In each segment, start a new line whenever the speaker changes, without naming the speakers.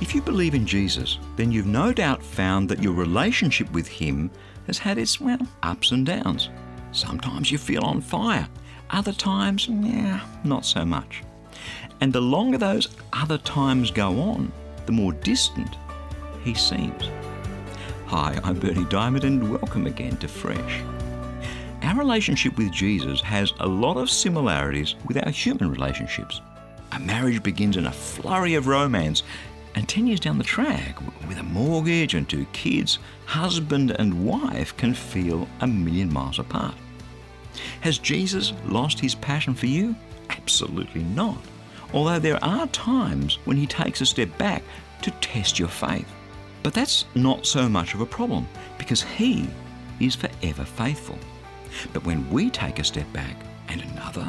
If you believe in Jesus, then you've no doubt found that your relationship with Him has had its, ups and downs. Sometimes you feel on fire. Other times, not so much. And the longer those other times go on, the more distant He seems. Hi, I'm Bernie Diamond and welcome again to Fresh. Our relationship with Jesus has a lot of similarities with our human relationships. A marriage begins in a flurry of romance, and 10 years down the track, with a mortgage and 2 kids, husband and wife can feel a million miles apart. Has Jesus lost His passion for you? Absolutely not. Although there are times when He takes a step back to test your faith. But that's not so much of a problem, because He is forever faithful. But when we take a step back, and another,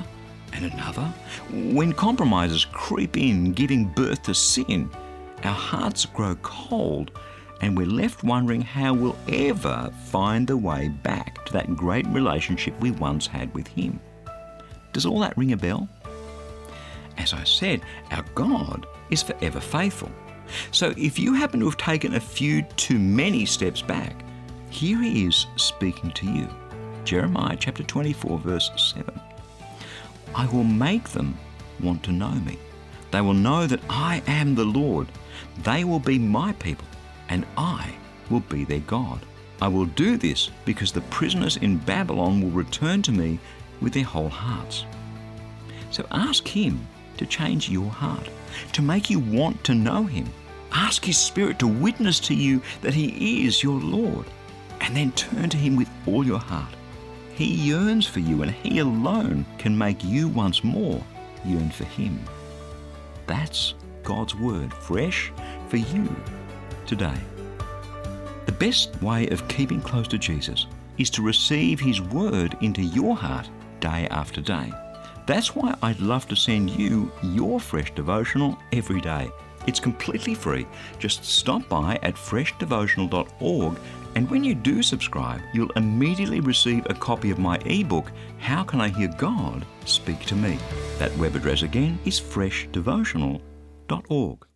when compromises creep in, giving birth to sin, our hearts grow cold and we're left wondering how we'll ever find the way back to that great relationship we once had with Him. Does all that ring a bell? As I said, our God is forever faithful. So if you happen to have taken a few too many steps back, here He is speaking to you. Jeremiah chapter 24 verse 7. I will make them want to know me. They will know that I am the Lord. They will be my people, and I will be their God. I will do this because the prisoners in Babylon will return to me with their whole hearts. So ask Him to change your heart, to make you want to know Him. Ask His Spirit to witness to you that He is your Lord, and then turn to Him with all your heart. He yearns for you, and He alone can make you once more yearn for Him. That's God's Word, fresh for you today. The best way of keeping close to Jesus is to receive His Word into your heart day after day. That's why I'd love to send you your Fresh Devotional every day. It's completely free. Just stop by at freshdevotional.org, and when you do subscribe, you'll immediately receive a copy of my ebook, How Can I Hear God Speak to Me? That web address again is freshdevotional.org.